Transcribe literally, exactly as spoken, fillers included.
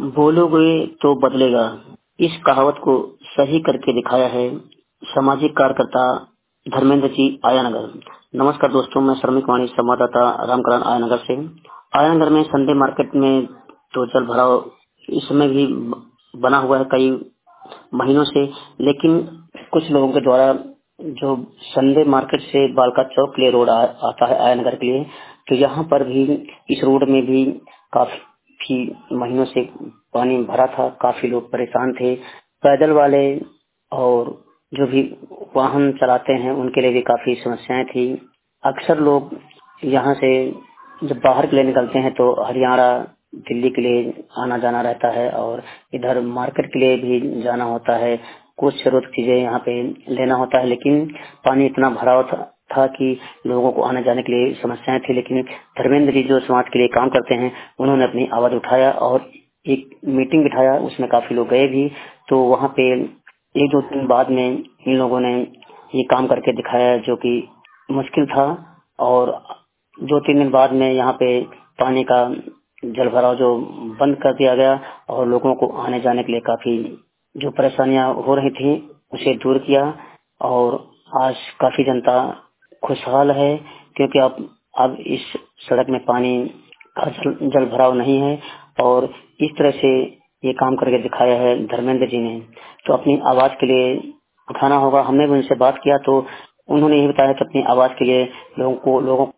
बोलोगे तो बदलेगा, इस कहावत को सही करके दिखाया है सामाजिक कार्यकर्ता धर्मेंद्र जी आयानगर। नमस्कार दोस्तों, मैं श्रमिक वाणी संवाददाता रामकरण आयानगर से। आयानगर में संडे मार्केट में तो जल भराव इस समय भी बना हुआ है कई महीनों से, लेकिन कुछ लोगों के द्वारा जो संडे मार्केट से बालका चौक के लिए रोड आ, आता है आयानगर के लिए, तो यहाँ पर भी इस रोड में भी काफी महीनों से पानी भरा था। काफी लोग परेशान थे, पैदल वाले और जो भी वाहन चलाते हैं उनके लिए भी काफी समस्याएं थी। अक्सर लोग यहाँ से जब बाहर के लिए निकलते हैं तो हरियाणा दिल्ली के लिए आना जाना रहता है और इधर मार्केट के लिए भी जाना होता है। कुछ जरूरत चीजें यहाँ पे लेना होता है, लेकिन पानी इतना भरा हुआ था, था कि लोगों को आने जाने के लिए समस्याएं थी। लेकिन धर्मेंद्र जी जो समाज के लिए काम करते हैं, उन्होंने अपनी आवाज उठाया और एक मीटिंग बिठाया, उसमें काफी लोग गए भी। तो वहाँ पे एक दो दिन बाद में इन लोगों ने ये काम करके दिखाया जो कि मुश्किल था, और दो तीन दिन बाद में यहाँ पे पानी का जल भराव जो बंद कर दिया गया और लोगों को आने जाने के लिए काफी जो परेशानियां हो रही थी उसे दूर किया। और आज काफी जनता खुशहाल है, क्योंकि अब अब इस सड़क में पानी का जल, जल भराव नहीं है। और इस तरह से ये काम करके दिखाया है धर्मेंद्र जी ने, तो अपनी आवाज के लिए उठाना होगा। हमने भी उनसे बात किया तो उन्होंने ये बताया कि अपनी आवाज के लिए लोगों को लोगों